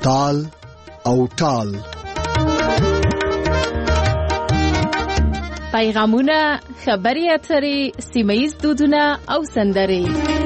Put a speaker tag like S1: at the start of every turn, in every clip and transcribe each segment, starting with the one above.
S1: تال او ټال.
S2: پیغامونه، خبري اترې، سیمه‌ییز دودونه او سندرې.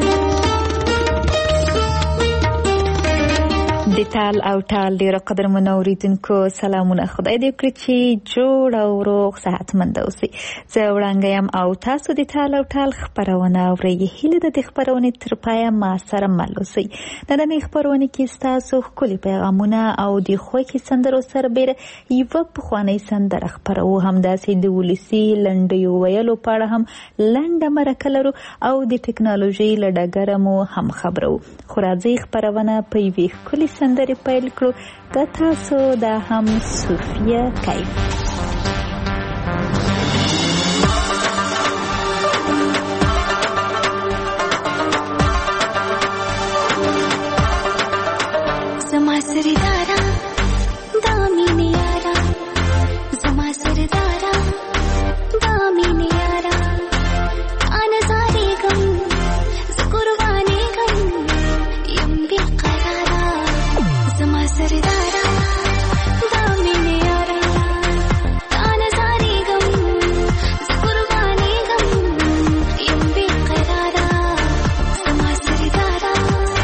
S3: د تال او ټال ډیرو قدرمنو اوریدونکو سلامونه. خدای دې وکړي چې جوړ او روغ صحتمند اوسئ. زه وړانګه یم او تاسو د تال او ټال خبرونه اورئ. هیله ده د خبرونې تر پایه ما سره مل اوسئ. نننۍ خبرونه کې ستاسو ښکلي پیغامونه او د خوښې سندرو سربیره یوه پخوانۍ سندره خپروو. همداسې د ولسي لنډیو ویلو په اړه هم لنډه مرکه لرو او د ټکنالوژۍ له ډګره مو هم خبرو. خو راځئ خبرونه په یوې ښکلې سندرې پیل کړو. د تاسو دا هم صوفیه کیف.
S4: زما سردارا دا مینې یارا، زما سردارا دا مینې یارا، انا زاریږم زه قربانېږم یم بې قراره. زما سردارا دا مینې یارا، انا زاریږم زه قربانېږم یم بې قراره. زما سردارا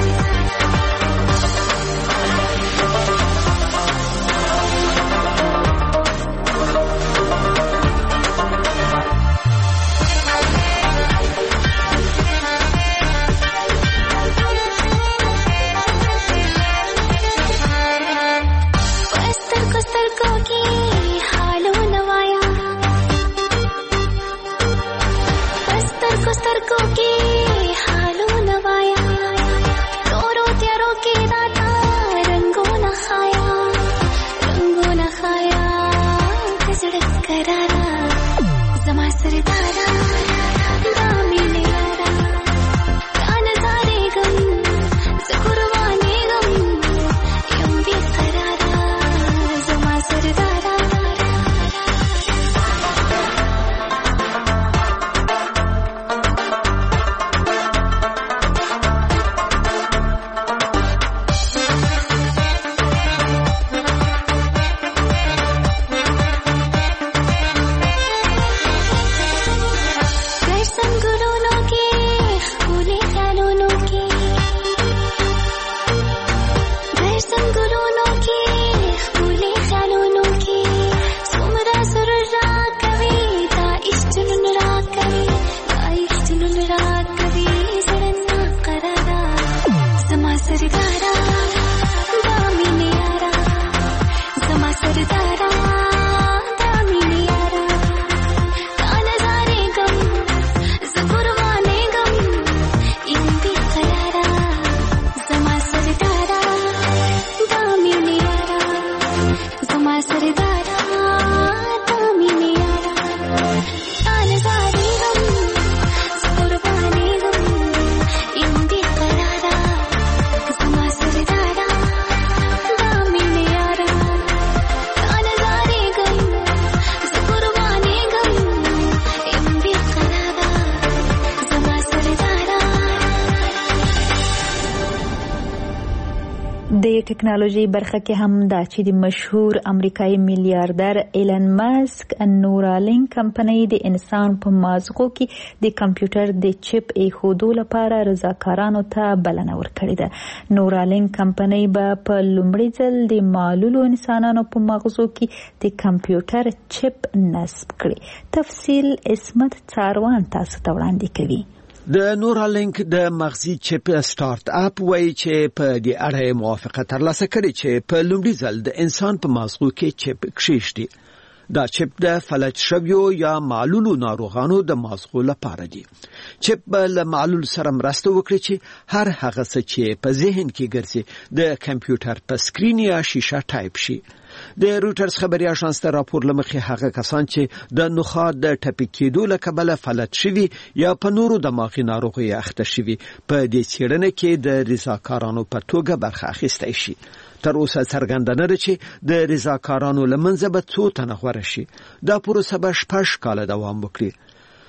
S3: ټکنالوژي برخه کې هم دا چې د مشهور امریکایي میلیاردر ایلن ماسک نورالینک کمپنۍ د انسان په مازغو کې د کمپیوټر د چپ ایښودو لپاره رضاکارانو ته بلنه ورکړې ده. نورالینک کمپنۍ به په لومړي ځل د معلولو انسانانو په مغزو کې د کمپیوټر چپ نصب کړي. تفصیل عصمت څاروان تاسو ته وړاندې کوي.
S5: د نورالینک د مغزي چپ سٹارټ اپ وایي چې په دې اړه موافقه ترلاسه کړې چې په لومړي ځل د انسان په مغزو کې چپ کښېږدي. دا چپ د فلج شویو یا معلولو ناروغانو د مغزو لپاره دی. چپ به له معلول سره مرسته وکړي چې هر هغه څه چې په ذهن کې ګرځي د کمپیوټر په سکرین یا شیشه ټایپ شي. د روټرز خبري اژانس ته راپور لمخې هغه کسان چې د نخاع د ټپي کېدو له کبله فلج شوي یا په نورو دماغي ناروغیو اخته شوي په دې څېړنه کې د رضاکارانو په توګه برخه اخیستی شي. تر اوسه څرګنده نه ده چې د رضاکارانو له منځه به څو تنه غوره شي. دا پروسه به 6 کاله دوام وکړي.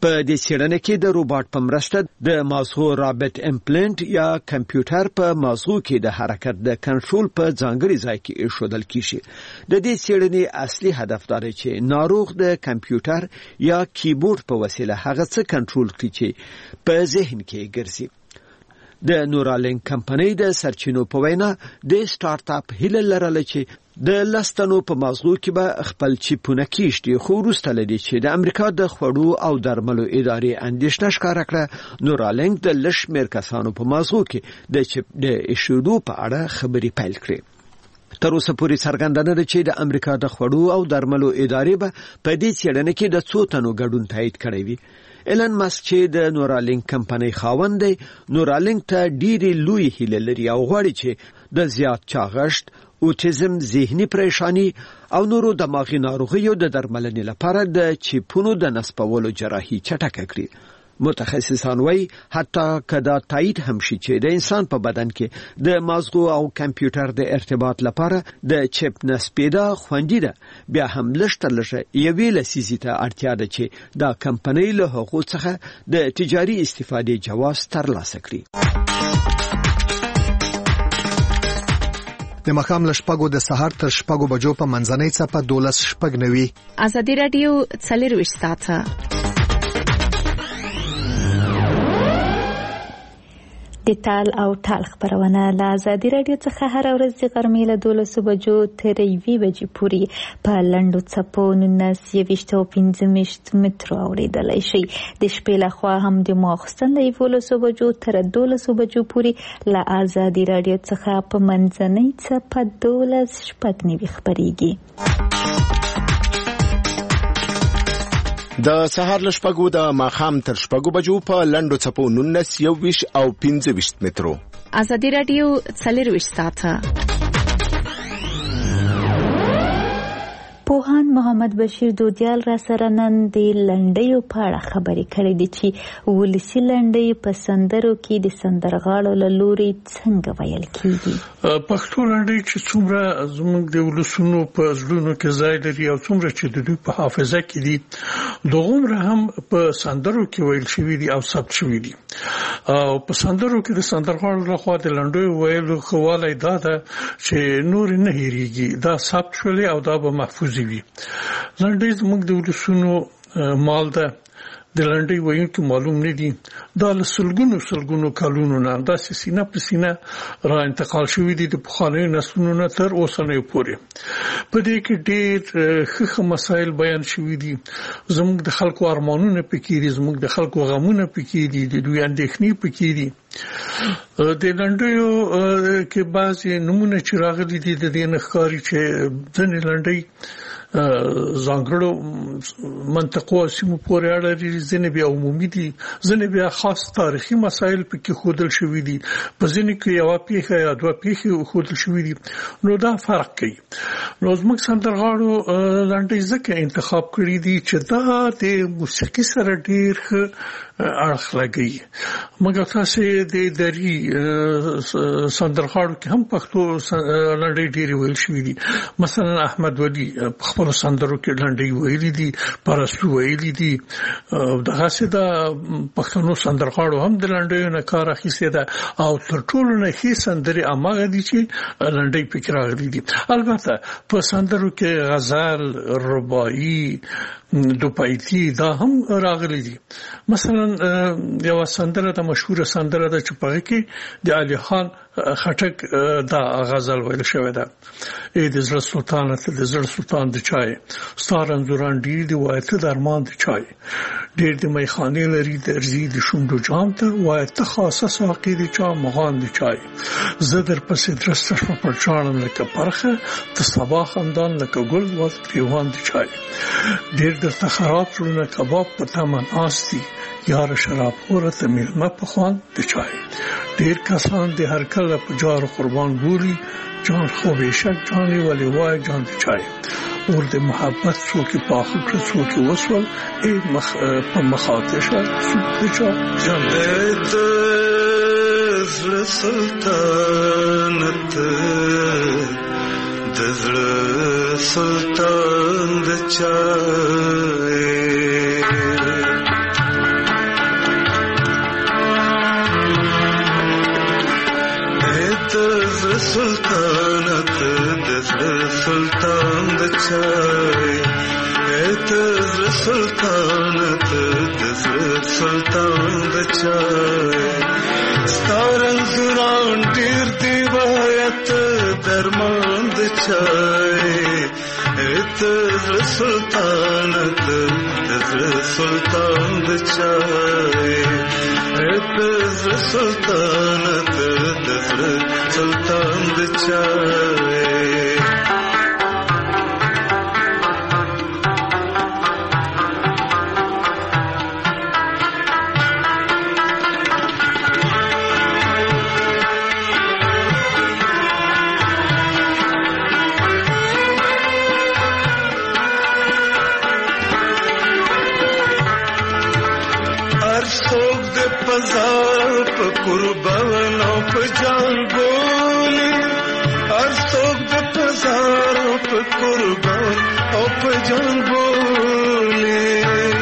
S5: په دې څېړنه کې د روباټ په مرسته د مازغو رابط امپلانت یا کمپیوټر په مازغو کې د حرکت د کنټرول په ځانګړي ځای کې ایښودل کیږي. د دې څېړنې اصلي هدف دا دی چې ناروغ د کمپیوټر یا کیبورډ په وسیله هغه څه کنټرول کړي چې په ذهن کې ګرځي. د نورالینک کمپنۍ د سرچینو په وینا د سٹارټ اپ هیله لرله چې د لستنو په مازغو کې به خپل چیپونه کیشتي، خو وروسته لدی چې د امریکا د خوړو او درملو ادارې اندېښنه ښکاره کړه، نورالینک د لشمیر کسانو په مازغو کې د چیپ د ایښودو په اړه خبرې پیل کړې. تر اوسه پورې څرګنده ده چې د امریکا د خوړو او درملو ادارې به په دې څېړنه کې د څو تنو ګډون تایید کړی وي. ایلن ماسک چې د نورالینک کمپنۍ خاوند دی، نورالینک ته ډېرې لوی هیله لري او غواړي چې د زیات چاغښت، اوټیزم، ذهني پریشانی او نورو دماغي ناروغیو د درملنې لپاره د چیپونو د نصبولو جراحي چټکه کړي. متخصصان وایي حتی کدا تایید هم شي چې د انسان په بدن کې د مازغو او کمپیوټر د ارتباط لپاره د چیپ نصبیدا خوندي ده، بیا هم لږه یوې لسیزې ته اړتیا ده چې دا کمپنۍ له هغو څخه د تجاري استفادې جواز ترلاسه کړي.
S1: د مخام لشپګو د سحر تر شپګو بجو په منځنۍ څپه 12:09.
S2: ازادي رادیو 24 ساعته
S3: د تال او ټال خبرونه له ازادي رادیو څخه هر ورځ د غرمې له 12 بجو تر 1 بجې پورې په لنډو څپو 19 او 15 مترو اوریدلای شي. د شپې له خوا هم د ماخستن له 11 بجو تر 12 بجو پورې له ازادي رادیو څخه په منځنۍ څپه 12:09 خبريږي.
S6: د سهار لشپګو د ماخام تر شپګو بجو په لندو چپو 19 او 15 مترو.
S2: ازادي رادیو 24 ساعته.
S3: پوهان محمد بشیر دودیال را سره نن د لنډیو په اړه خبرې کړې دي چې ولسی لنډۍ په سندرو کې د سندرغاړو له لوري څنګه ویل کیږي.
S7: پښتو لنډۍ چې څومره زموږ د ولسونو په زړونو کې ځای لري او څومره چې د دوی په حافظه کې دي، دغومره هم په سندرو کې ویل شوي دي او ثبت شوي دي. او په سندرو کې د سندرغاړو لخوا د لنډیو ویلو خواله دا ده چې نور نه هېریږي، دا ثبت شولې او دا به محفوظ وي. لنډۍ زموږ د ولسونو مال ده. د لنډۍ ویونکي معلوم نه دي، دا له سلګونو کلونو نه داسې سینه په سینه را انتقال شوي دي د پخوانیو نسلونو نه تر اوسنیو پورې. په دې کې ډېر ښه مسایل بیان شوي دي. زموږ د خلکو ارمانونه پکې دي، زموږ د خلکو غمونه پکې دي، د دوی اندېښنې پکې دي. د لنډیو کې بعضې نمونه چې راغلي دي د دې نه ښکاري چې ځینې لنډۍ ځانګړو منطقو سیمو پورې اړه لري، ځینې بیا عمومي دي، ځینې بیا خاص تاریخي مسایل پکې ښودل شوي دي، په ځینې کې یوه پیښه یا دوه پیښې ښودل شوي دي. نو دا فرق کوي. نو زموږ سندرغاړو لنډۍ ځکه انتخاب کړي دي چې دا د موسیقي سره ډېر ښه اړخ لګي. مګر تاسې د دري سندرغاړو کې هم پښتو لنډۍ ډېرې ویل شوي دي. مثلا احمد ولی په خپلو سندرو کې لنډۍ ویلي دي، پرستو ویلي دي. دغسې د پښتنو سندرغاړو هم د لنډیو نه کار اخیستی ده او تر ټولو نه ښې سندرې هماغه دي چې لنډۍ پکې راغلي دي. البته په سندرو کې غزل، رباعي، دوپایتي دا هم راغلي دي. مثلا یو سندره د مشهوره سندره ده چې په کې د علي خان خټک دا غزل ویل شوی ده: ای د زړه سلطانه ته د زړه سلطان د چای، ستا رنځوران ډېر دي وایه ته د ارمان د چای، ډېر د میخانې لري درځي د شونډو جام ته وایه ته خاصه ساقي د چا مغان د چای، زه در پسې درسته شوه پر چاړم لکه پرخه، ته سبا خندان لکه ګل واز پریوان د چای، ډېر درته خراب زړونه کباب په تمه ناست دي، یار شراب خوره ته میلمه په خوان د چای، ډېر کسان د هر کله په جار قربان بولي، جان خو بیشک جانی ولی وای جان د چای، اور د محبت څوک پاخه کړ څوک وسول، ای په مخاطشه څوک د چا جان د زړه سلطنت د زړه سلطان د چای
S8: اتز سلطانت دزر سلطان دچای اتز سلطانت دزر سلطان دچای ستارن زران دیر دیوایت درمان دچای اتز سلطانت دزر سلطان دچای اتز سلطانت دزر سلطان دچای پزار په قربان او په جان بولی هر څوک د پزار په قربان او په جان بولی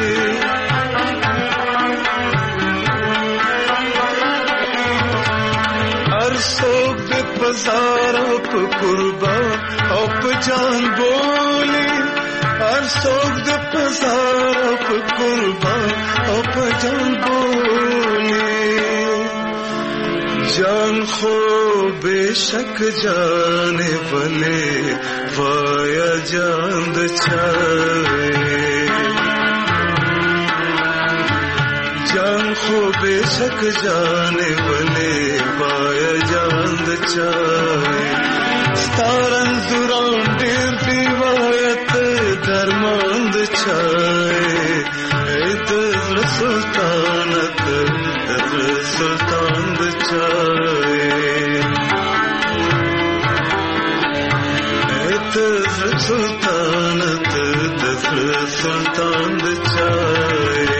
S8: هر څوک د پزار په قربان او په جان بولی هر څوک د پزار په قربان او په جان بولی جان خو بیشک جانے والے وایا جان دچائے جان خو بیشک جانے والے وایا جان دچائے ستارن زران دیر دیوایت درمان دچائے اتز سلطانت دزر سلطان دچائے اتز سلطانت دزر سلطان دچائے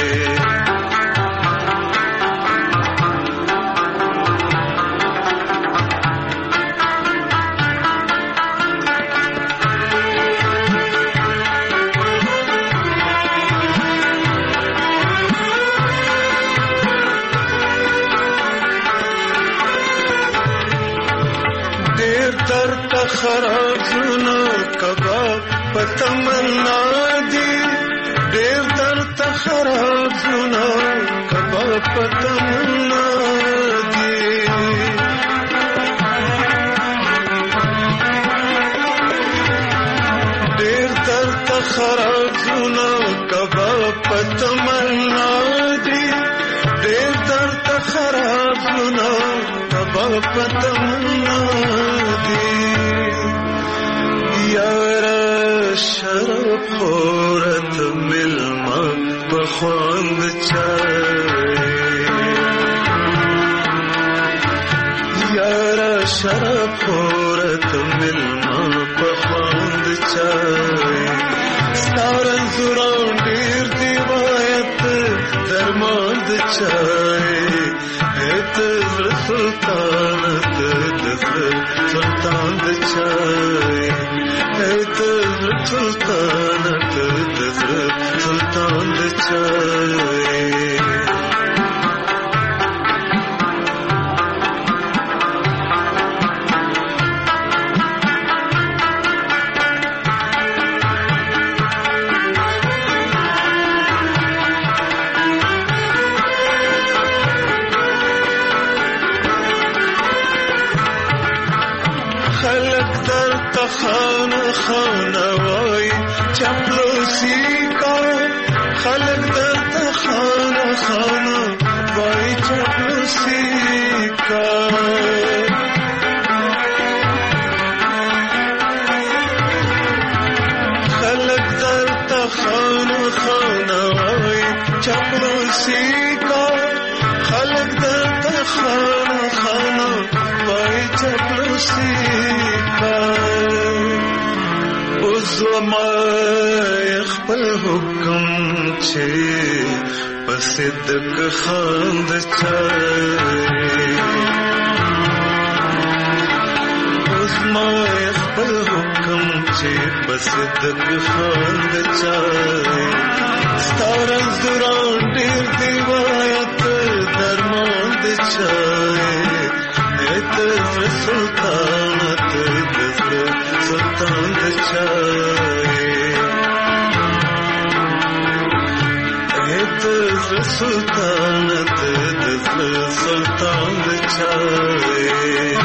S8: خراب زنا کباب پتمنا دی دیر درد خراب زنا کباب پتمنا دی دیر درد خراب زنا کباب پتمنا دی دیر درد خراب زنا کباب پتمنا دی یارا شرف خورت ملما بخواند چای یارا شرف خورت ملما بخواند چای ستارن زران دیر دیوایت درماند چای اتز سلطانت دزر سلطان دچای اتز سلطانت دزر سلطان دچای خانه خانه وای چپلوسی کا خلق درته خانه خانه وای چپلوسی کا خلق درته خانه خانه وای چپلوسی کا خلق درته خانه خانه وای چپلوسی کا زما خپل حکم چې پسدک خاند چای زما خپل حکم چې پسدک خاند چای ستارن زران ډیر دیوایت درمان د چای اتز سلطانت د سلطان د چای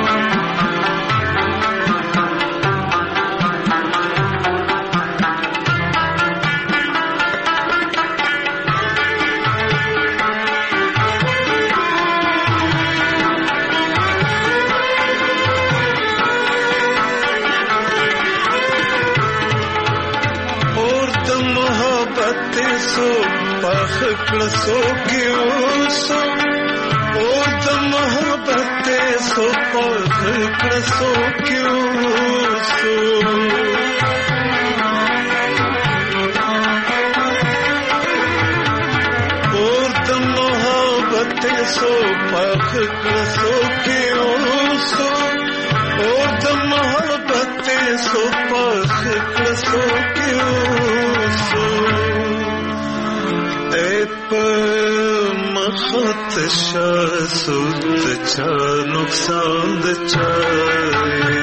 S8: सो क्यों सो ओ द मोहब्बत सो पख सो क्यों सो ओ द मोहब्बत सो पख सो क्यों सो ओ द मोहब्बत सो पख सो क्यों सो मखत शासुत चा नुकसान द चाए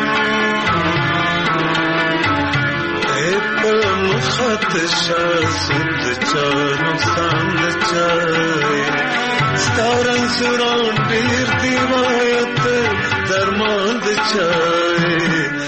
S8: मखत शासुत चा नुकसान द चाए स्तारन सुरान पीर दिवायत दरमान द चाए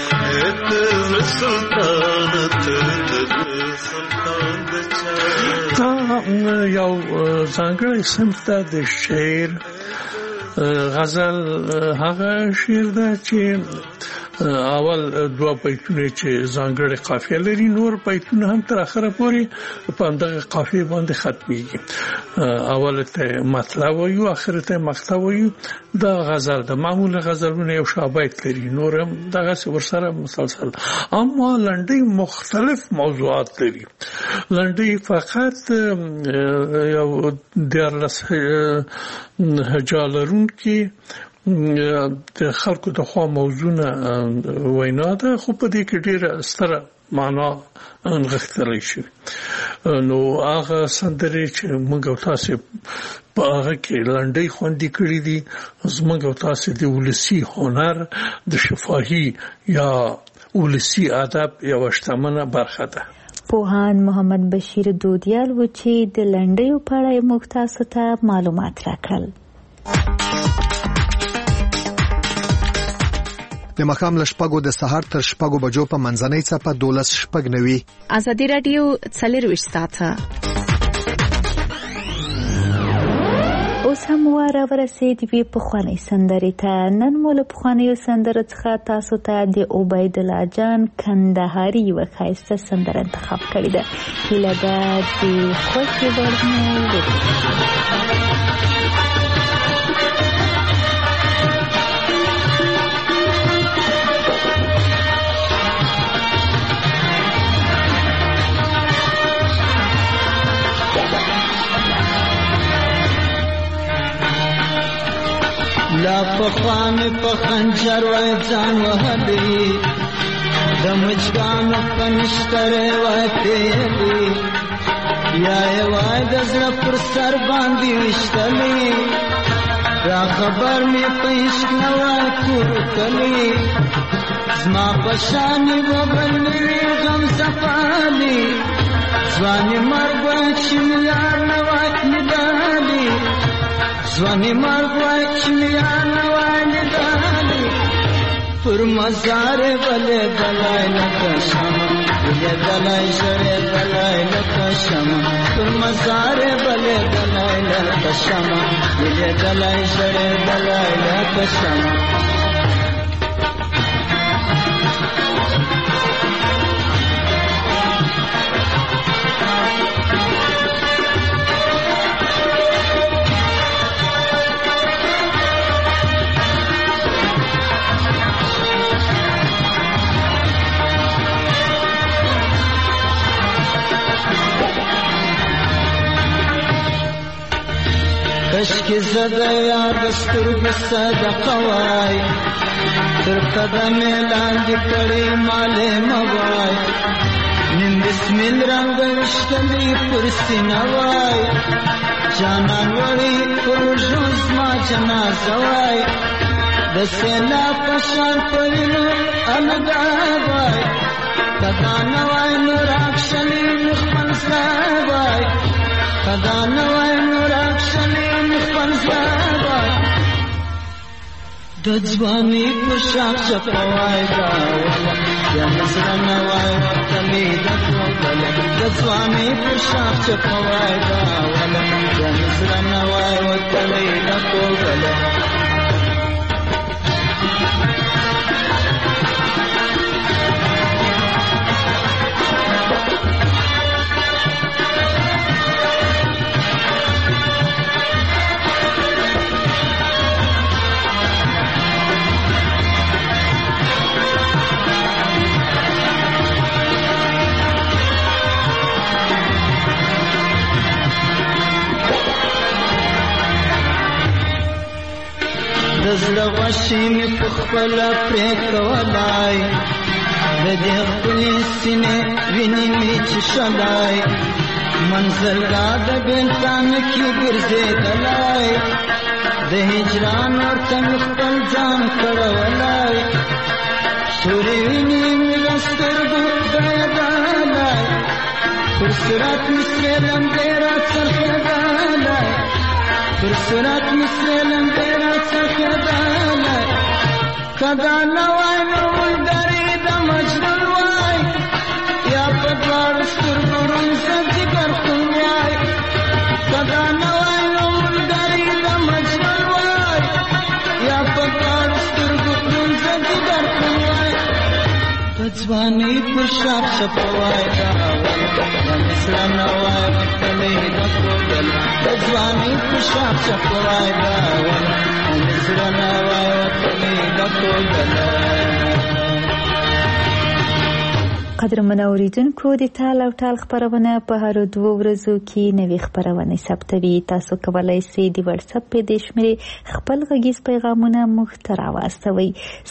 S8: सुल्तानत सुल्तान द चाए
S7: یو ځانګړی صنف ده د شعر غزل هغه شعر ده چې اول دوه بیتونه چې ځانګړي قافیه لري نور بیتونه هم تر اخره پورې په همدغه قافیه باندې ختميږي اول ته مطلب وایو اخر ته مقطع وایو دا غزل د معمول غزلونه یو شابه لري نور هم دغه ورسره مسلسل اما لنډي مختلف موضوعات لري لنډي فقط یو درلس هجالرون کې د خلکو د خوا موضوعونه وینا ده خو په دې کې ډیره ستره معنا انغښتلی شي نو هغه سندرې چې موږ او تاسو په هغه کې لنډۍ خوندې کړې دي زموږ او تاسو د ولسی هنر د شفاهي یا ولسی ادب یو شتمنه برخه ده
S3: پوهان محمد بشیر دودیال و چې د لنډیو په اړه موږ تاسو ته معلومات راکړل
S1: د مخام لشپګو د سحر تر شپګو بجو په منځنۍ څپه 12:09
S2: ازادي رادیو 24 ساعته
S3: اوس هم ورسېد وی په خواني سندرې ته نن مول په خواني سندره څخه تاسو ته د عبید الله جان کندهاري وخایسته سندره انتخاب کړې ده هله د خوشي ورنه
S9: لا پخوان په خنجر وای ځان وهلي د مجګان په نشتر وای پیلي یا وای د زړه پر سر باندې وشتلي را خبر می پېښ نه وای کوتلي زما بشاني وبلني غم صفالي ځواني مرګ چې یار نه وای ندالي ځواني مرګ چې یار نه وای ندالي پر مزار بلې بلای لکه شمع ولې بلای شړې بلای لکه شمع پر مزار بلې بلای لکه شمع ولې بلای شړې بلای لکه شمع کشکی زده یاد سترګ صدقه وای تر قدم لاندې کړي مالې موای نن بسمل رنگ وشتلی پر سینه وای جانان وړي پر ژوند ما جنازه وای د سینا پشان پرینو الګا وای کدا نوای نو راښلی مخمن وای کدا نوای نور اکشنین خپنزوای د ځواني په شاخ شپوای دا یا نظر نوای وطني د ټول د ځواني په شاخ شپوای دا یا نظر نوای وطني د ټول دزړه غوښې مې په خپله پرې کولای د دې خپلې سینې وینې مې چښلای منزلګاه د بېلتان کې ګرځېدلی د هجران ورته مې خپل ځان کړولی سورې وینې مې له سترګو بهېدلی پر صراط مې سرې لمبې راڅرخېدلی پر صراط مې سرې لمبې راڅرخېدلی کدا نوای نو ملګري د مجنون وای یا په دواړو سترګو ړوند زنځګر خون وای کدا نوای نو ملګري د مجنون وای یا په دواړو سترګو ړوند زنځګر خون وای د ځوانۍ پر شاخ شپوای دا زړه نوای وطني د ټول د ځوانۍ پر شاخ شپوای دا زړه نوای وطني د ټول
S3: قدرمن اوریدونکو د تال او ټال خبرونه په هر 2 ورځو کې نوې خبرونه ثبتوي. تاسو کولای شئ د واتس اپ په دې شمېرې خپل غږیز پیغامونه موږ ته راواستوئ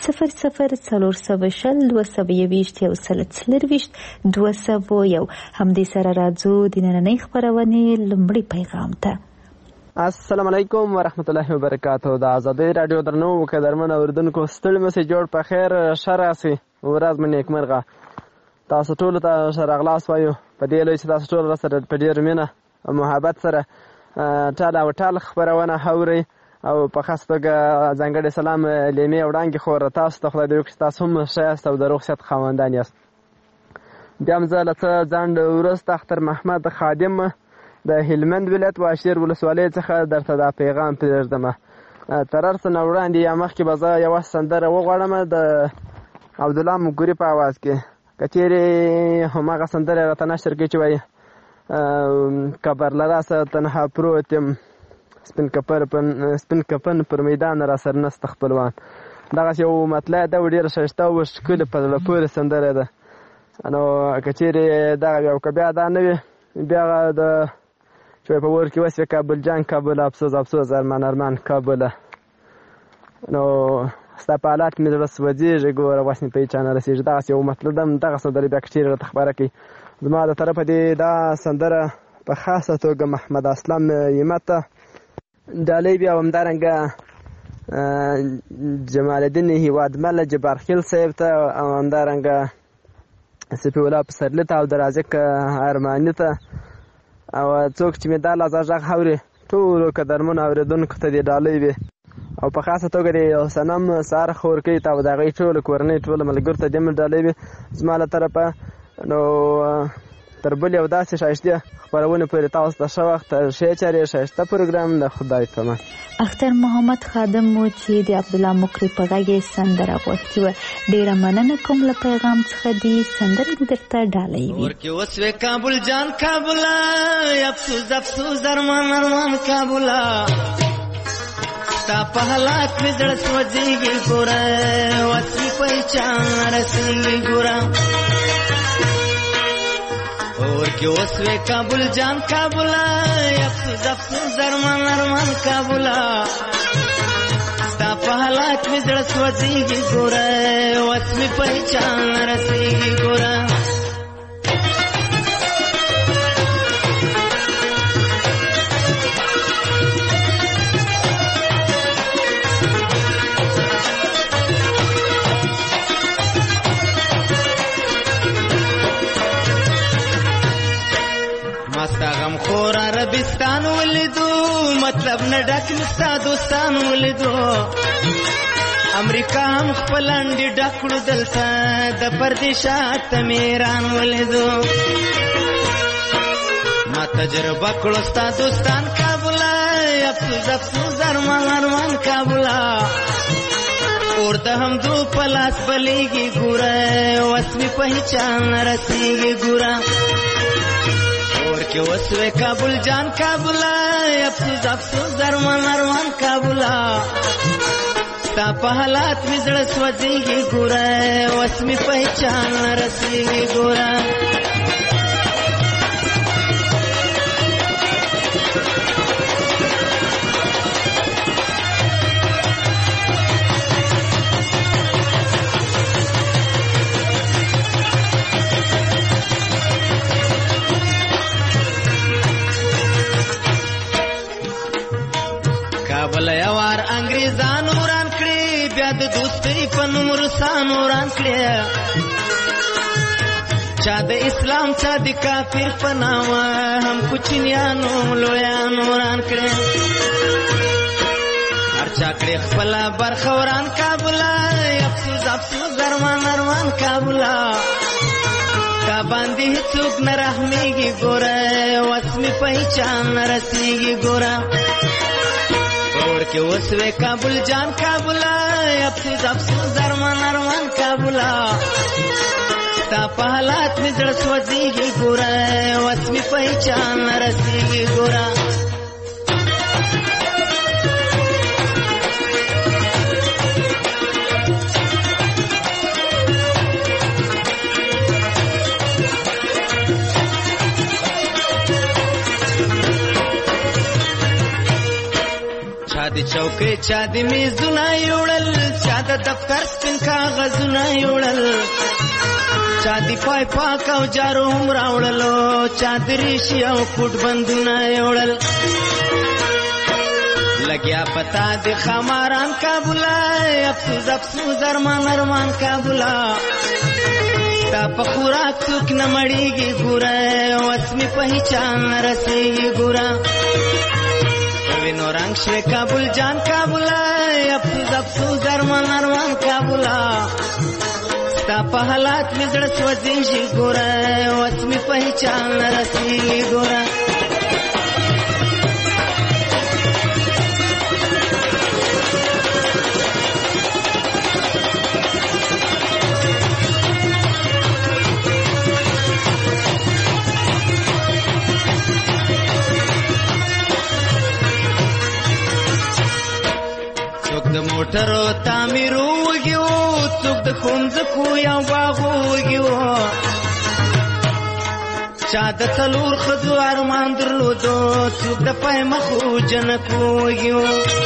S3: 00402221 همدې سره راځو د نننۍ خبرونې لومړی پیغام ته.
S10: السلام علیکم ورحمت الله وبرکاتہ. د آزادۍ رادیو درنو قدرمن اوریدونکو ستړي مې جوړ په خیر شراسي ورځ مې نیکمرغه. تاسو ټول ته راغلاس وایو په دې لوي چې تاسو ټول سره په ډیر مینه او محبت سره ټال خبرونه اورئ او په خاص توګه ځانګړی سلام لیمې وړاندې خور تاسو ته خدای دې وکړي تاسو هم ښایست او د روغ صحت خاوندان یاست. بیا هم زه له څه ځنډ وروسته اختر محمد خادم د هلمند ولایت واشیر ولسوالۍ څخه درته دا پیغام پرېږدم. تر هر څه نه وړاندې یا مخکې به زه یوه سندره وغواړم د عبدالله مګوري په آواز کې. که چیرې هماغه سندره راته نشر کړي چې وایي کبر له راسه تنها پروت یم سپین کفن پر میدان را سر نسته خپلوان. دغسې یو مطلع ده او ډېره ښایسته او ښکلې په زړه پورې سندره ده. نو که چیرې دغه وي او که بیا دا نه وي بیا د چې په ور کې وسوې کابل جان کابل افسوس ارمان کابله. نو ستا په حالات مې زړه سوځېږي ګوره وس مې په هېچا نه رسېږي. دغسې یو مطلب ده دغه سندرې بیا که چیرې راته خبره کړي زما د طرفه دې دا سندره په خاصه توګه محمد اسلام یمت ته ډالۍ بیا همدارنګه جمال الدین هیوادمل جبارخیل صاحب ته او همدارنګه سپي الله پسرلي ته او د رازق ارماني ته او څوک چې مې دا لازه غږ اوري ټولو قدرمنو اورېدونکو ته دې ډالۍ وي او په خاصه توګه د صنم سهار خورکۍ ته او د هغې ټولو کورنۍ ټولو ملګرو ته دې مې ډالۍ وي زما له طرفه. نو تر بل یو داسې ښایستې خپرونې پورې تاسو ته ښه وخت ښې چارې ښایسته پروګرام د خدای په امان.
S3: اختر محمد خادم و چې د عبدالله مقری په غږ یې سندره غوښتې وه. ډېره مننه کوم له پیغام څخه دې سندرې دې درته ډالۍ وي.
S11: ورکې وسوې کابل جان کابله افسوس ارمان کابله ستا په حالات مې زړه سوځېږي ګوره وس مې په هېچا نه رسېږي ګوره. ورکې وسوې کابل جان کابله افسوس ارمان کابله ستا په حالات مې زړه سوځېږي ګوره وس مې په هېچا نه رسېږي ګوره. ادب نه ډک مستا دوستان ولیدو امریکا هم خپل انډي ډکړو دلته د پردیشات میران ولیدو ما تجربه کړو ستا دوستان کابل افسوس افسوس ارمان کابل اور د هم دو پلاس بلیږي ګوره وسمي پہچان رسیږي ګوره اور کې وسوي کابل جان کابل افسوس افسوس ارمان کابل تا په حالات می زړه سوځيږي ګوره وسمي پہچان رسیږي ګوره کابل یوار انګریزانو وران کړی بیا د دوستۍ په نوم روسانو وران کړی چا د اسلام چا د کافر په نامه هم کوچنیانو لویانو وران کړی هر چا کړی خپله برخه وران کابل افسوس افسوس ارمان کابل تا باندې هیڅوک نه رحمیږي ګوره وسمي پہچان رسیږي ګوره اور کې وسوي کابل جان کابل افسوس افسوس ارمان کابل تا په حالات می زړه سوځيږي ګوره وسمي پہچان رسیږي ګوره چا د چوکۍ چا د میزونه یوړل چا د دفتر سپین کاغذونه یوړل چا د پای پاک او جارو هم راوړلو چا د ریشي او کوټ بندونه یوړل لګیا پتا د خماران کابل افسوس افسوس ارمان کابل تا په خوراک څوک نه مړیږي ګوره وسمي پہچان رسیږي ګوره وینو رنگ شوی کابل جان کابل افسوس افسوس ارمان کابل ستا په حالات می زړه سوځيږي ګوره وسمي پہچان رسیږي ګوره د موټرو تعمیرو وګیو څوک د ښوونځکو یا باغو وګیو چا د څلور ښځو ارمان درلودو څوک د پای مخو جنکو وګیو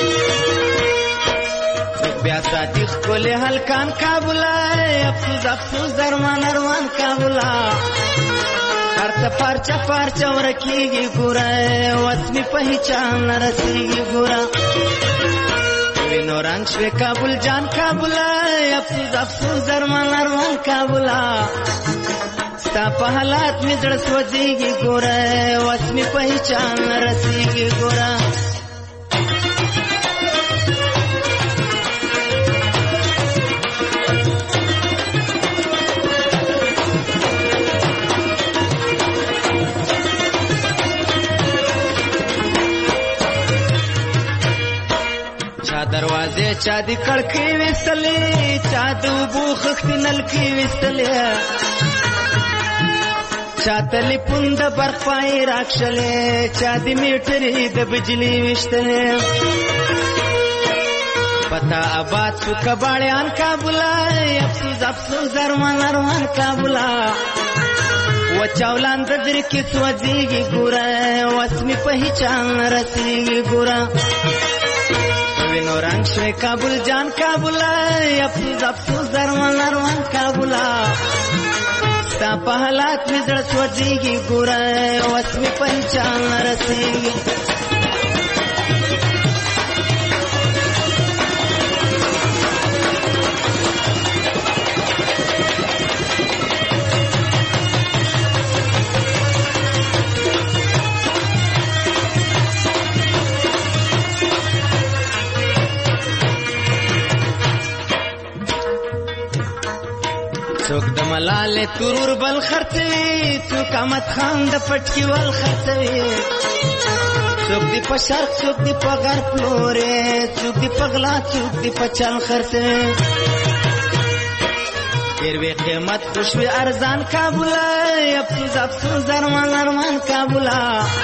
S11: څوک بیا ساتي ښکلې هلکان کابل افسوس افسوس ارمان کابل هر څه پارچه ورکیږي ګوره وسمي پہچان رسیږي ګوره وینو رنگ شوی کابل جان کابل افسوس افسوس ارمان کابل ستا په حالات می زړه سوځيږي ګوره وسمي پہچان رسیږي ګوره دروازه چا دی کړکۍ وستلې چا د اوبو خښتې نلکې وستلې چا تلیفون د برق پای راکشلې چا د میټرې د بجلی وشتلې پتا آباد شو کباړیان کابل افسوس افسوس ارمان کابل وچاولان د زړه کې سوځيږي ګوره وسمي پہچان رسیږي ګوره وینو رنگ شوی کابل جان کابل افسوس افسوس ارمان کابل ستا په حالات می زړه سوځيږي ګوره وسمي پہچان رسیږي څوک د ملالې ترور بل خرڅوي څوک احمد خان د پټکي ول خرڅوي څوک دی په شرق څوک دی په غرب پلورې څوک دی په غلا څوک دی په چل خرڅوي ډېر وی قیمت خوشوي ارزان کابله افسوس افسوس درمان ارمان کابله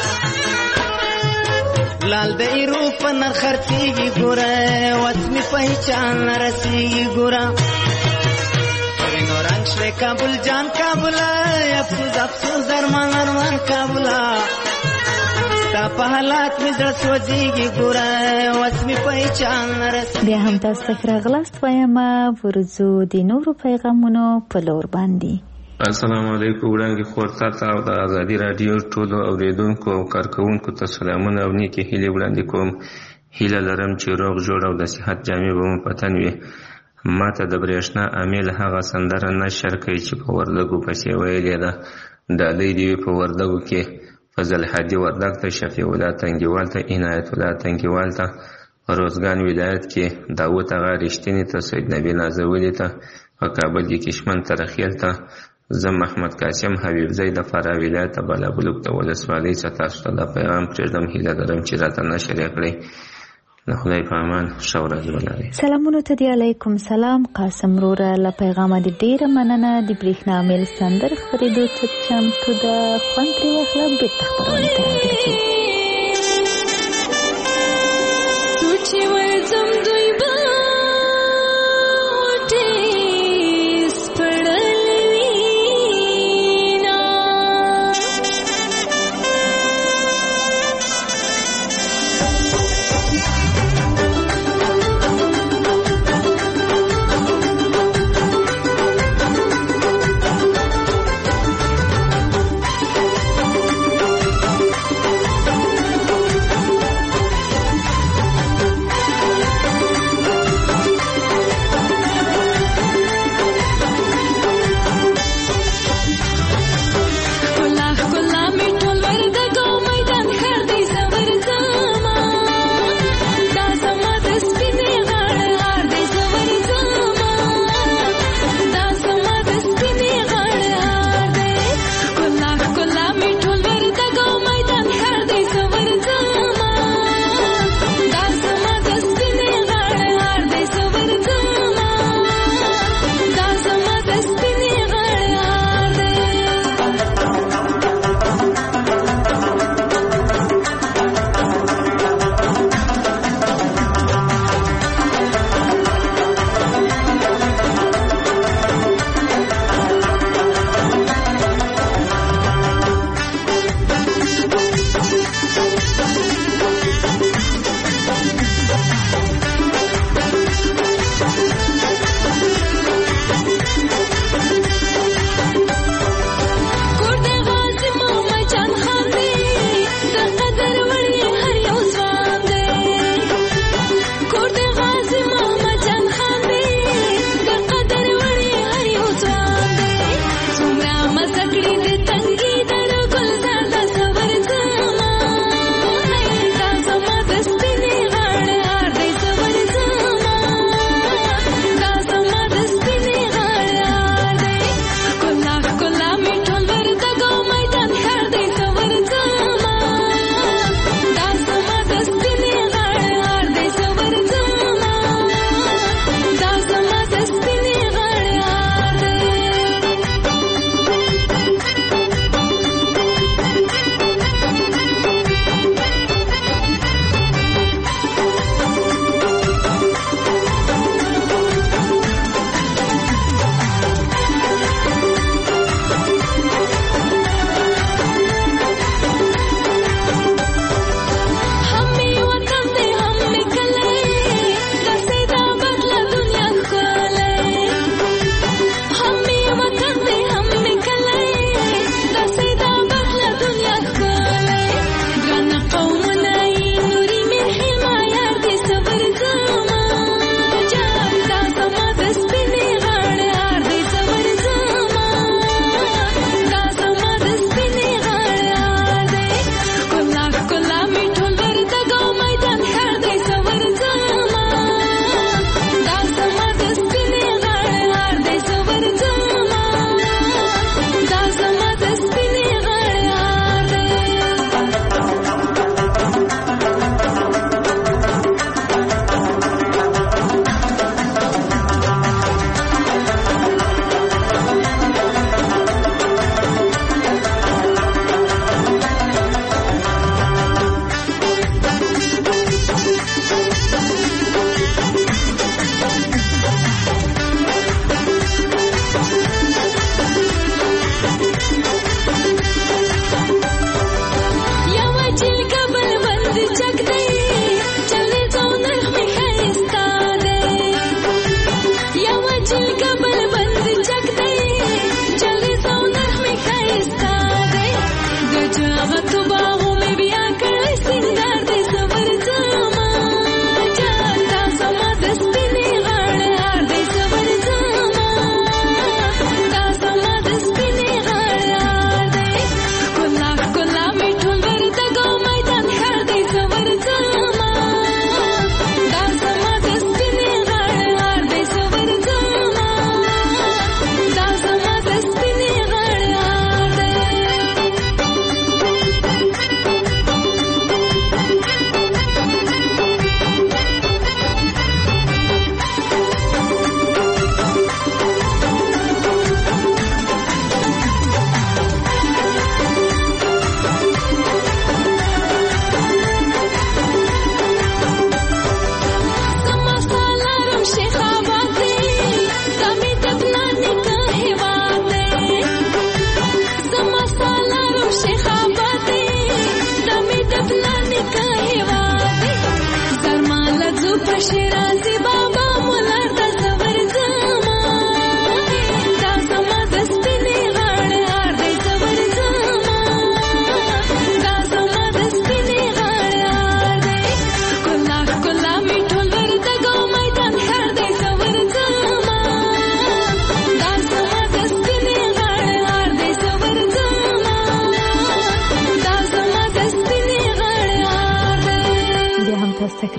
S11: لال د ایرو په نر خرڅېږي ګوره وس مې پهچان نه رسېږي ګوره وینو رنګ شوی کابل جان کابله افسوس افسوس درمان ارمان کابله ستا په حالات مې زړه سوځېږي ګوره وس مې پهچان نه رسېږي.
S3: بیا هم تاسو ته ښه راغلاست وایم ورځو د نورو پیغامونو په لور باندې.
S12: السلام علیکم وړاندې خور تاسو او د ازادي رادیو ټولو اوریدونکو او کارکونکو ته سلامونه او نیکې هیلې وړاندې کوم. هیله لرم چې روغ جوړ او د صحت جامې به مو په تن وي. ما ته د برېښنا امیل هغه سندره نشر کوي چې په وردګو پسې ویلې ده. ډالۍ دې وي په وردګو کې فضل حدي وردګ ته شفیع الله تنګیوال ته عنایت الله تنګیوال ته روزګان ولایت کې داوود اغا رښتینی ته سید نبی نازولی ته په کابل کې کشمن ترخیل ته زم محمد قاسم حبیب زئی د فراه ولایت بلابلوک ته ولسوالۍ څخه تاسو ته د پیغام پرېږدم. هیله لرم چې راته نشر یې کړئ. د خدای په امان ښه ورځ ولرئ.
S3: سلامونه ته دی. علیکم سلام قاسم وروره له پیغامه دې ډېره مننه. د برېښنا میل سندرې خپرېدو ته چمتو ده. خوند ترې واخله بېرته خپرونې ته راګرځو.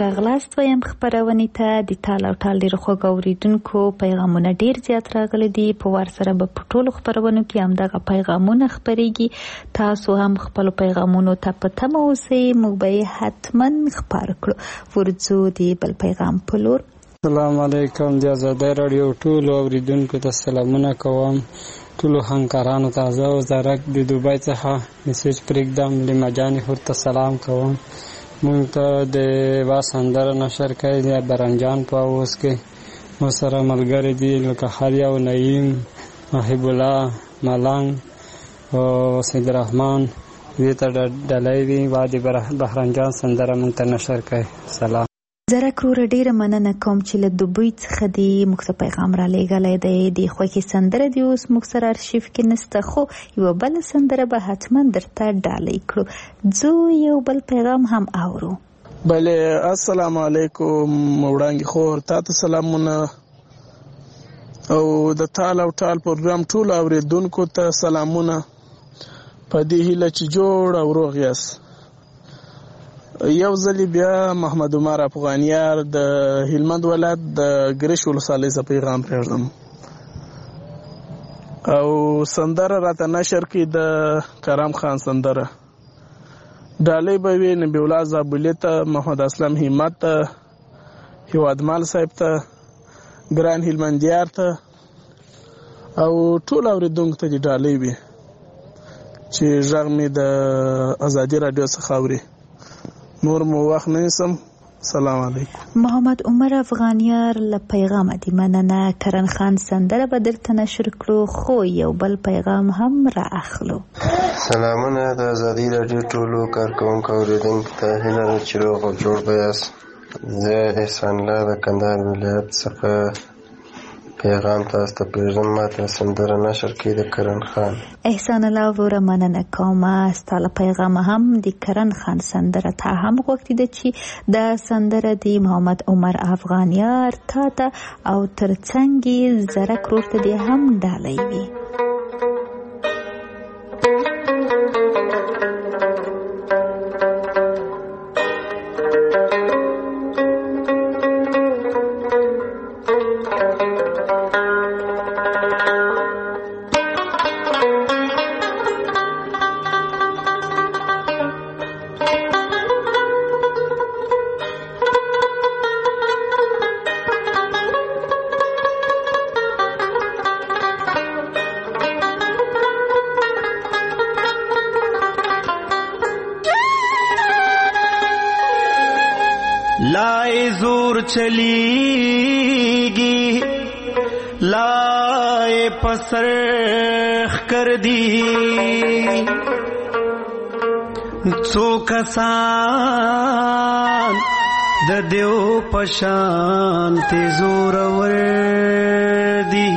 S3: راغلاست ویم خبرونې ته د ټال او ټال ډېر خوږ اورېدونکو پیغامونه ډېر زیات راغلي دي. په وار سره به په ټولو خبرونو کې همدغه پیغامونه خپرېږي. تاسو هم خپلو پیغامونو ته په تمه اوسئ، موږ به یې حتما خپاره کړو. ورځو د بل پیغام په لور.
S13: السلام علیکم. د آزادۍ راډیو ټولو اورېدونکو ته سلامونه کوم. ټولو همکارانو ته زه وزارت د دوبۍ څخه میسج پرېږدم. لیما جانې خور ته سلام کوم. مونږ ته د یوه سندره نشر کړې ده برنجان په اوس کې. مو سره ملګري دي لکه خالیا او نعیم، محب الله، ملنګ او سید رحمان. دې ته ډالۍ وي وا د بهرنجان سندره مونږ ته نشر کړې. سلام.
S3: زره کروره ډیره مننه کوم چې له دوبۍ څخه دی موږ ته پیغام را لېږلی دی. د خوښې سندره دی اوس موږ سره ارشیف کې نسته، خو یوه بله سندره به حتما درته ډالۍ کړو. ځو یو بل پیغام هم اورو.
S14: بله، السلام علیکم. وړانګې خور تا ته سلامونه او د ټال او ټال پروګرام ټولو اورېدونکو ته سلامونه په دې هیله چې جوړ او روغ یاست. یو ځلې بیا محمد عمر افغانیار د هلمند ولایت د ګرش ولسوالۍ څخه پیغام پرېږدم او سندره راته نشر کړي د کرم خان سندره. ډالۍ به وي نبي الله زابلي ته، محمد اسلم همت ته، هیوادمال صاحب ته، ګران هلمندیار ته او ټول اورېدونکو ته دې ډالۍ وي چې غږ مې د ازادي راډیو څخه اوري. نور مو وخت نه نیسم. سلام علیکم.
S3: محمد عمر افغانیار له پیغامه دی مننه. کرن خان سندره به درته نشر کړو، خو یو بل پیغام هم را اخلو.
S15: سلامونه د ازادي راډیو ټولو کارکوونکو اورېدونکو ته هیله ده چې روغ او جوړ به یاست. زه احسان الله د کندهار ولایت څخه پیغام تاسو ته پرېږدم. ماته سندره نشر کړي د کرن خان.
S3: احسان الله وروره مننه کومه. ستا له پیغامه هم د کرن خان سندره تا هم غوښتې ده چې دا سندره د محمد عمر افغانیار تا ته او تر څنګ یې زره کرور ته دې هم ډالۍ وي.
S11: لائے زور چلیگی لائے پسرخ کر دی څو کسان د دیو پشان تی زور ور دی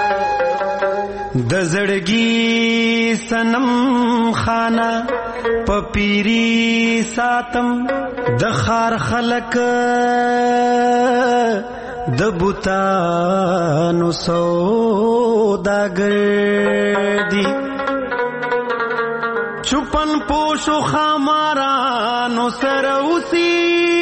S11: د زړګي سنم خانه پپیری ساتم د خار خلق د بوتانو سوداګر دی چپن پوشو خامارانو سروسی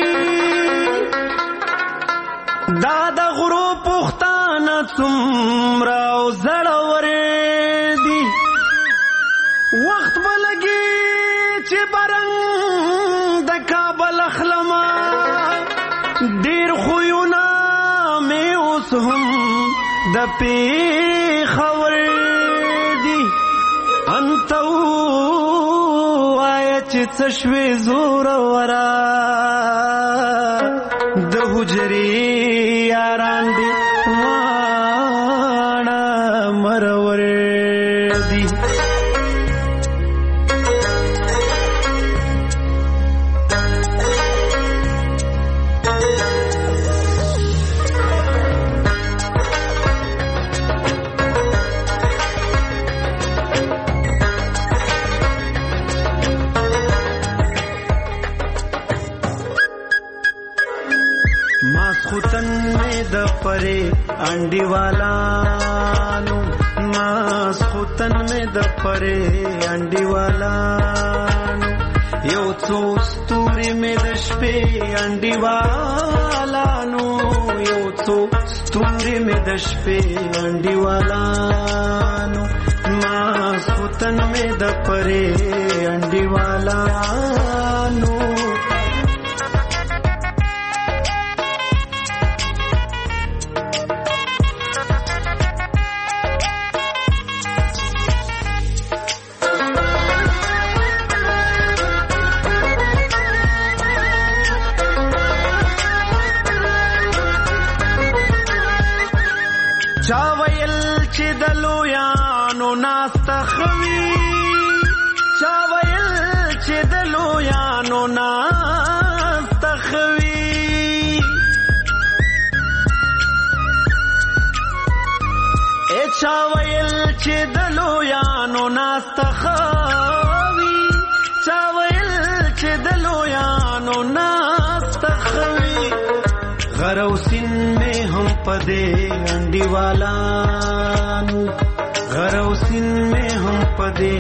S11: دا د غرو پختان څومره زړور دی وخت بلګي چې برنګ د کابل خلما ډیر خوونه مې اوس هم د پیښور دی انت وای چې څه شوي زور ورا د حجرې یاران دی واړه مرور دی د پرې انډي والانو ماس خوتن مې د پرې انډي والانو یو څو ستوري مې د شپې انډیوالانو یو څو ستوري مې د شپې انډیوالانو ماسخوتن مې د پرې انډیوالانو چا ویل چې د لویانو ناسته خوي چا ویل چې د لویانو ناسته خوي چا ویل چې د لویانو ناسته خوي چا ویل چې د لویانو ناسته خوي غروسین میں ہم پدے انڈیوالانو غروسین میں ہم پدے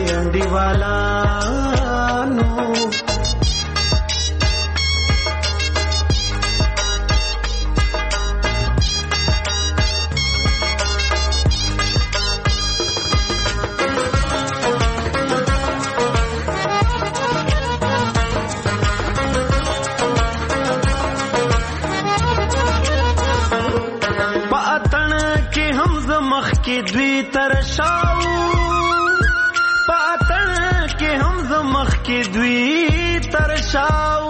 S11: انڈیوالانو کی دوی ترشاو پاتن کې هم زمخ کې دوی ترشاو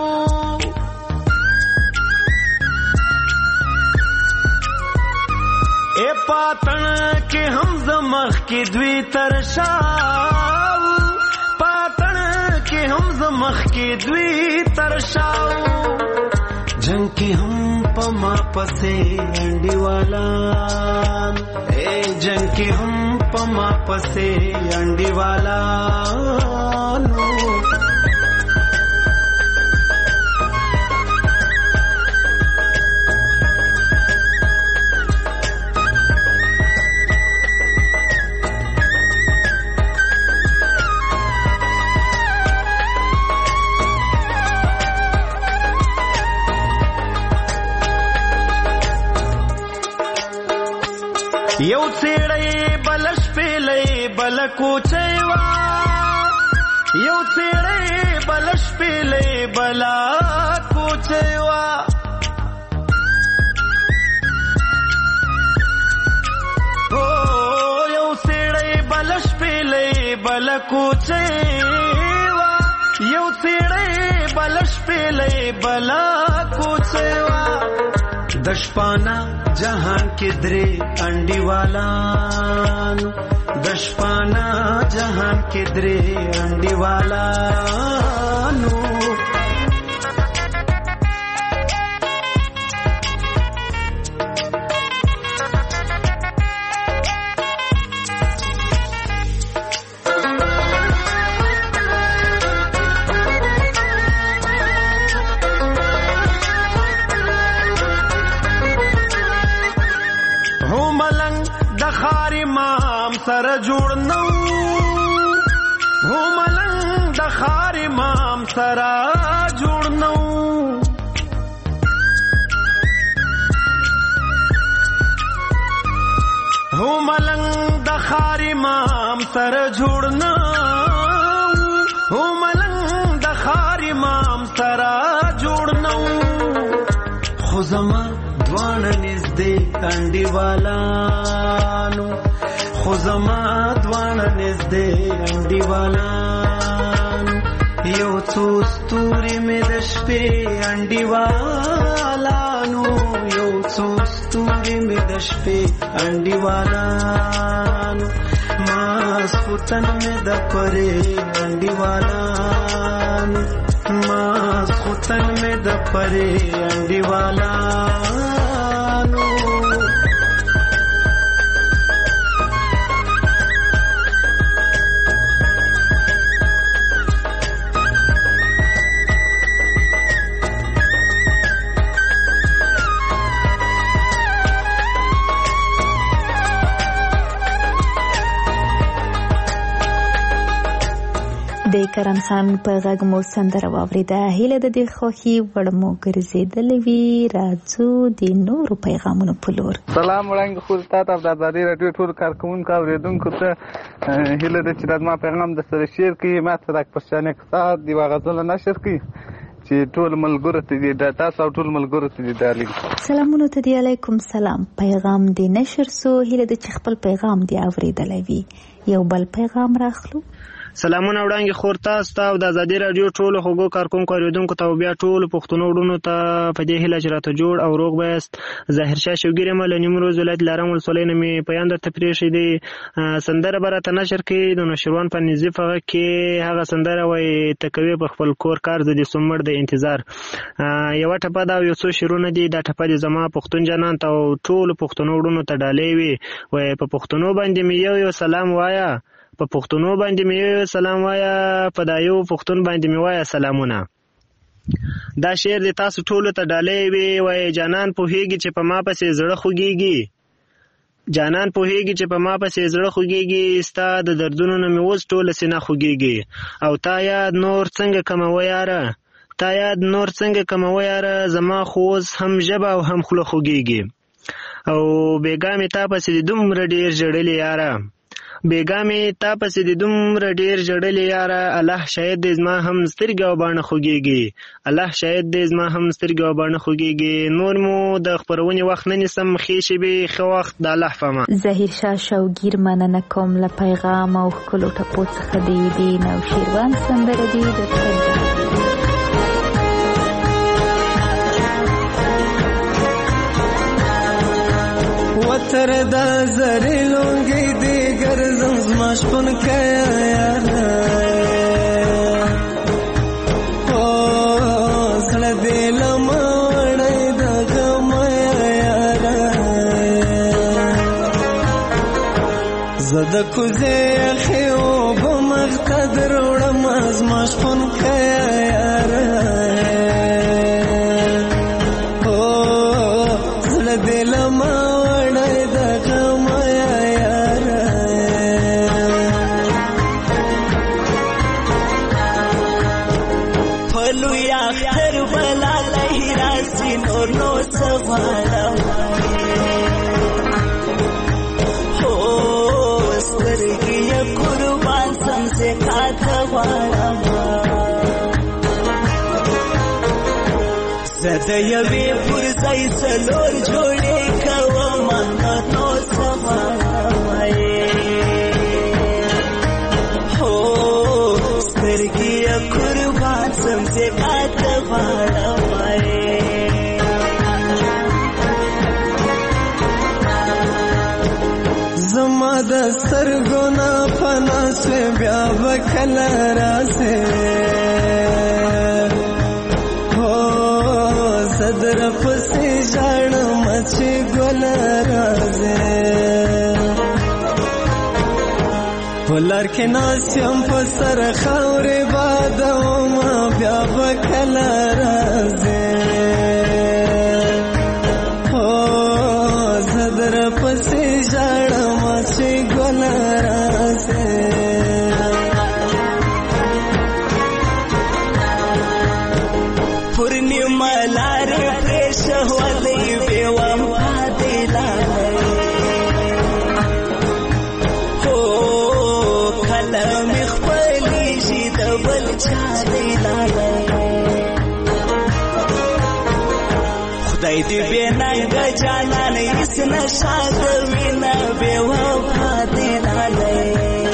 S11: اے پاتن کې هم زمخ کې دوی ترشاو پاتن کې هم زمخ کې دوی ترشاو جنگ کې هم پما پسې انډیوالان جنگ کې هم پما پسې انډیوالانو یو څېړی بلش پیلې بل کوچېوا یو څېړی بلش پیلې بل کوچېوا او یو څېړی بلش پیلې بل کوچېوا یو څېړی بلش پیلې بل کوچېوا دشپانا جهان کې درې انډیوالانو دشپانا جهان کې درې انډیوالانو سر جوړ نو هو ملنګ د خار امام سره جوړ نو هو ملنګ د خار امام سره جوړ نو هو ملنګ د خار امام سره جوړ نو خو زما دوانه نږدې انډیوالانو خو زما دوانه نږدې انډیوالانو یو څو ستوري مې د شپې انډیوالانو یو څو ستوري مې د شپې انډیوالانو ماسخوتن مې د پرې انډیوالانو ماسخوتن مې د پرې انډیوالانو
S3: د کرم خان په غږ مو سندره واورېده. هیله د دې خوښي وړ مو ګرځېدلې وي. راځو د نورو پیغامونو په لور.
S16: سلام وړاندې خو تاسو د آزادۍ راډیو ټول کارکونکو اوریدونکو ته هیله ده چې ما پیغام د سره شیر کړئ. ما ته د پښتنې کتاب دی واغزل نشر کړئ چې ټول ملګرو ته دې ډاټا او ټول ملګرو ته دې دالي.
S3: سلامونه ته دی. علیکم سلام. پیغام دی نشر سو. هیله ده چې خپل پیغام دی اوریدلې وي. یو بل پیغام راخلو.
S10: سلامونه وړاندې خور تاسو ته او د آزادۍ راډیو ټولو خوږو کارکونکو اوریدونکو ته بیا ټولو پښتنو وروڼو ته په دې هیله چې راته جوړ او روغ بایست. ظاهر شاه شوګیری مې له نیمروز ولایت لارم ولسوالۍ نه مې پیغام درته پرېښی دی. سندره به راته نشر کړي د نوشیروان په نظیف هغه کې هغه سندره وایي ته کوې په خپل کور کار زه دې سوم مړ د انتظار. یوه ټپه ده او یو څو شعرونه دي. دا ټپه دې زما پښتون جانان ته او ټولو پښتنو وروڼو ته ډالۍ وي. وایي په پښتنو باندې مې یو سلام وایه، په پښتنو باندې مې سلام وایا، په دا یو پښتون باندې مې وایا سلامونه. دا شعر د تاسو ټولو ته ډالۍ وي. وایي جانان پوهیږي چې په ما پسې زړه خوږیږي، جانان پوهیږي چې په ما پسې زړه خوږیږي، ستا د دردونو نه مې اوس ټوله سینه خوږیږي. او تا یاد نور څنګه کموه یاره، تا یاد نور څنګه کموه یاره، زما خو اوس هم ژبه او هم خوله خوږیږي. او بیګا مې تا پسې د دومره ډېر ژړلې یاره، بیګا مې تا پسې د دومره ډېر ژړلې یاره، الله شاید دې زما هم سترګې او باڼه خوږیږي، الله شاید دې زما هم سترګې او باڼه خوږیږي. نور مو د خپرونې وخت نه نیسم، ښې شېبې ښه وخت د الله فما.
S3: ظاهر شاه شوګیر مننه کوم له پیغام او ښکلو ټپو څخه دی. د نوشیروان سندره دی د
S9: وتر دا زری لونگی دیگر زمزماش پن کیا یارا، او سڑ دیل موڑی دا غمیا یارا، زد کزی اخیو بمختدر وڑم ازماش پن کیا یارا، او سڑ دیل زده یوی پرزای سلور جوڑی کوام نو سوارمائی، سترگی قربان سمزی قد غارمائی. زما د سترګونا پناسوی بیا بکل راسه، صدر پسی جاڑ مچی گل رازے، ولر کے ناسیم پسر خور بادو ما بیا بکل رازے، صدر پسی جاڑ مچی گل رازے. پورنیما لار پریش والی بیوام پادلای، او کلم خپلی جی دبل چادلای، خدای دی بیننگ جانان اس نشاد وینا بیوام پادلای،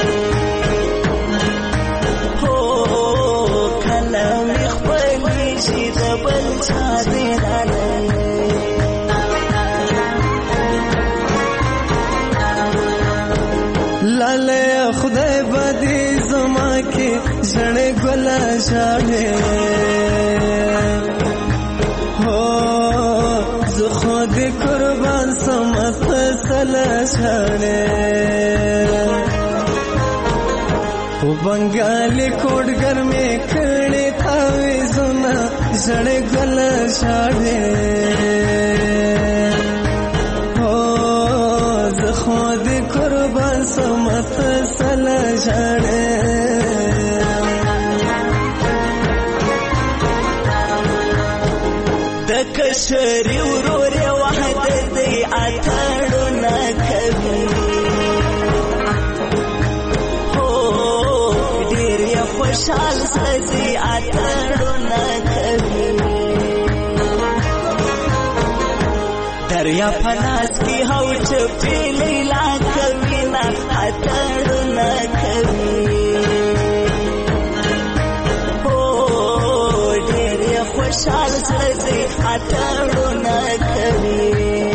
S9: لاله خدای بدی زما کی جڑے گلا جاڑے، ہو زو خود قربان سمت سلا جاڑے، او بنگالی کوڈگر میں کھڑے تھاوی زنا جڑے گلا جاڑے، خود قربان سمت سلا جاڑے.
S11: کشری ورور وحدت دی اتړونه کوي هو ډېر یې خوشحال سړی اتړونه کوي دریا پناس کی هو چپی لیلا کوي نه اتړونه کوي خوشحال سړی اتړونه کوي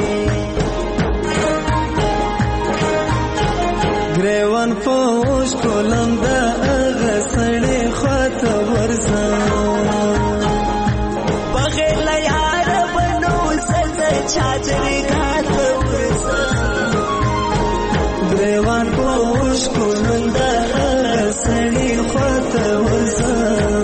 S8: ګریوان پوش کولم د هغه سړی خواته ورځم
S11: بغیر یار بنو زه چادرې ګاته ورځم
S8: ګریوان پوش کولم د هغه سړی خواته ورځم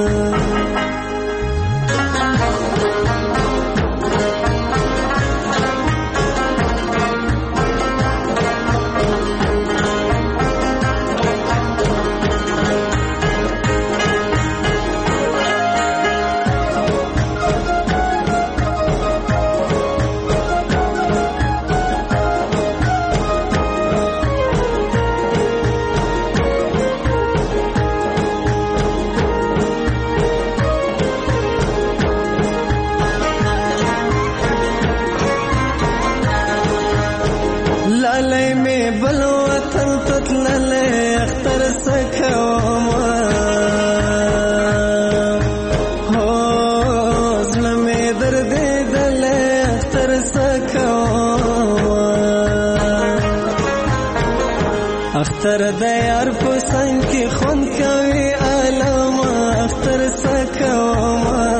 S8: لالی می بل وطن تتللی اختر سکوم هو زړه می دردېدلی اختر سکوم اختر د یار په څنګ کې خوند کوي عالم اختر سکوم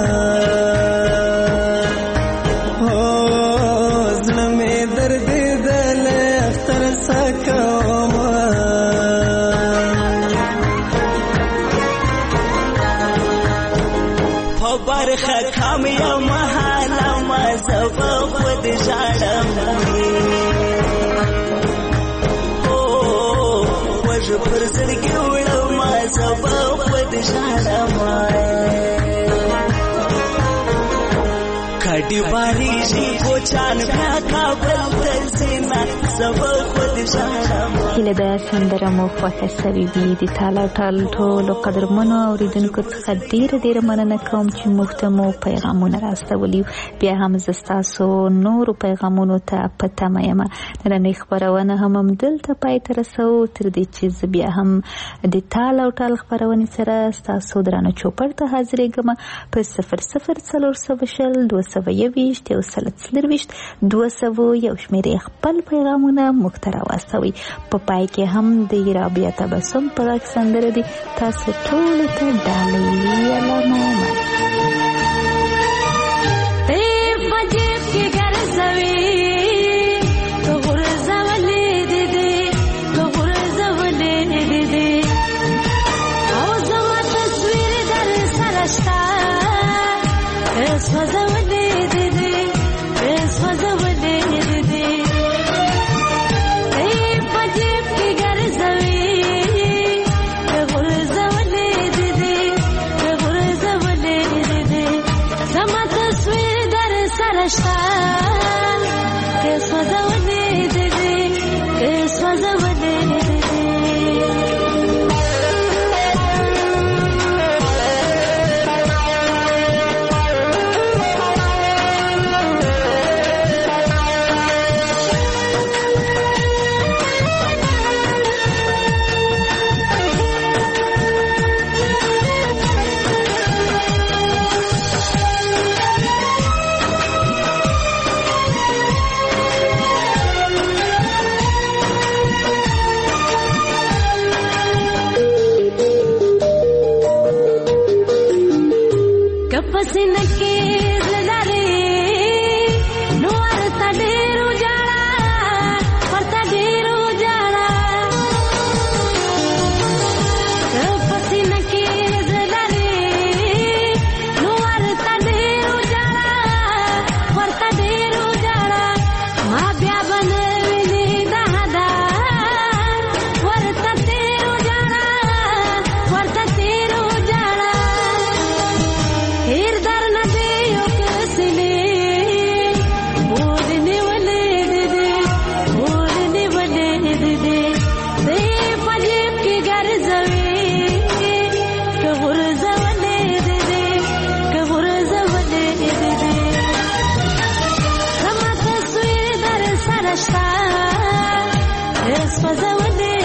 S11: برخه کام یا محاله ما زبا خود جاړم وژ پر زړګي وړم ما زبا خود جاړم کډي باریږي کوچان بیا کابل ته سینا زبا خود جاړم
S3: هیله ده سندره مو خوښه سوي وي د تاله ټال ټولو قدرمنو اورېدونکو څخه ډېره مننه کوم چې موږ ته مو پیغامونه راستولي بیا هم زه ستاسو نورو پیغامونو ته په تمه یم نننۍ خپرونه هم همدلته پای ته رسوو تر دې چې زه بیا هم د تال او ټال خپرونې سره ستاسو درانه چوپړ ته حاضرېږم په 0040 221 شمېرې خپل پیغامونه موږ ته راواستوئ په پای کې هم د رابعه تبسم په غږ سندره دي تاسو ټولو ته ډالۍ علامه
S4: سوځولې